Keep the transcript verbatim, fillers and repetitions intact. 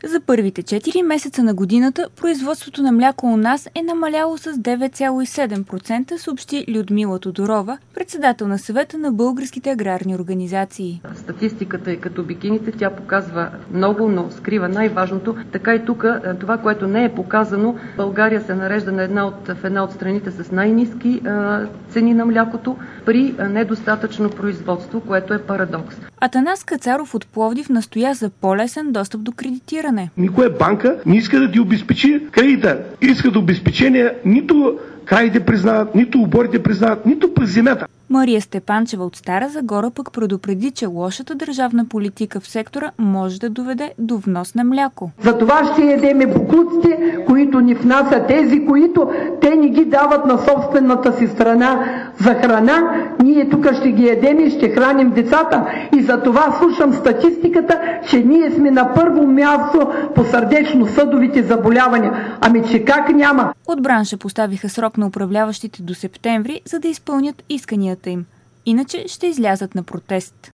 За първите четири месеца на годината производството на мляко у нас е намаляло с девет цяло и седем процента, съобщи Людмила Тодорова, председател на съвета на българските аграрни организации. Статистиката е като бикините, тя показва много, но скрива най-важното. Така и тук това, което не е показано, България се нарежда на една от, в една от страните с най-ниски а, цени на млякото при недостатъчно производство, което е парадокс. Атанас Кацаров от Пловдив настоя за по-лесен достъп до кредитиране. Никоя банка не иска да ти обезпечи кредита. Искат обезпечение, нито краите признават, нито оборите признават, нито през земята. Мария Степанчева от Стара Загора пък предупреди, че лошата държавна политика в сектора може да доведе до внос на мляко. За това ще ядеме боклуците, които ни внасят тези, които те ни ги дават на собствената си страна за храна. Ние тук ще ги ядем и ще храним децата. И за това слушам статистиката, че ние сме на първо място по сърдечно-съдовите заболявания. Ами че как няма? От бранша поставиха срок на управляващите до септември, за да изпълнят исканията им. Иначе ще излязат на протест.